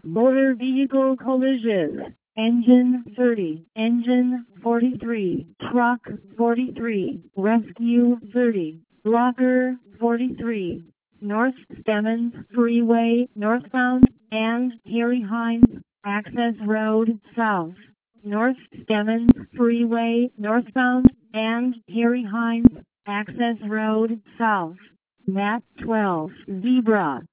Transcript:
Motor vehicle collision. Engine 30, engine 43, truck 43, rescue 30, blocker 43, North Stemmons Freeway northbound and Harry Hines Access Road south. North Stemmons Freeway northbound and Harry Hines Access Road south. Map 12, Zebra.